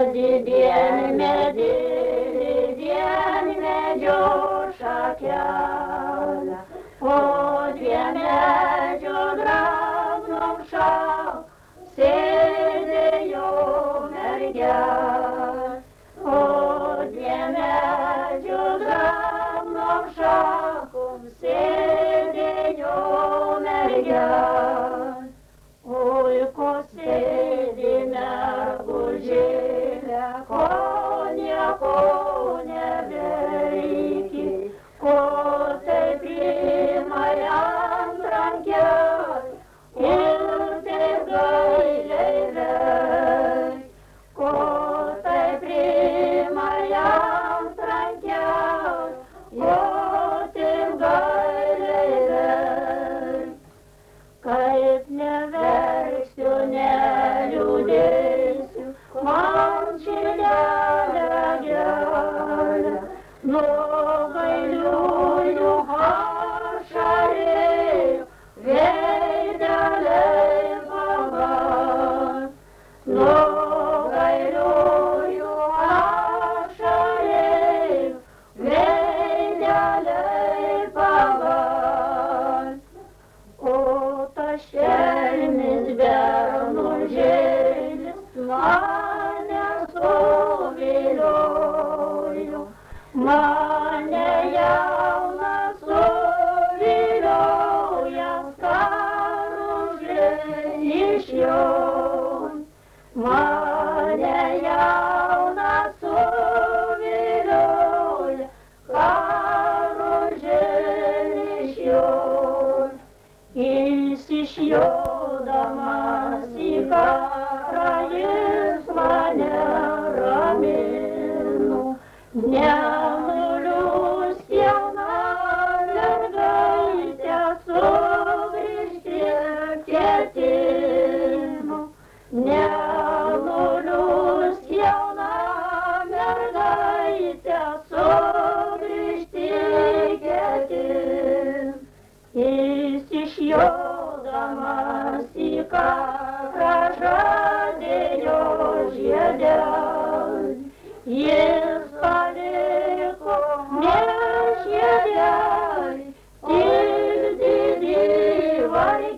didien medžio šakelę, o dviem medžio drabnom šakom sėdėjo mergelė, o dviem medžio drabnom šakom sėdėjo mergelė. Oi, ko sėdi mergužėle, ko nieko neveiki, ko taip priima ant rankės ir taip gailiai veik, ko taip priima ant rankės ir taip gailiai veik. Kaip neverksiu, neliūdėsiu, man širdelė gera, nuo gailiųjų ašarėjų veideliai pagal, nuo gailiųjų ašarėjų veideliai pagal. O tas šelmis bernužėlis mane suviliojo, mane jauną suvilioja karužė iš jo, mane jauną suvilioja karužė iš jo. Išjodamas į karą jis mane ramino, nenuliūs jauna mergaitė sugrįžti ketino, nenuliūs jauna mergaitė sugrįžti ketino. Išjodamas į karą žadėjo žiedelį, jis paliko ne žiedelį, tik didį vargelį.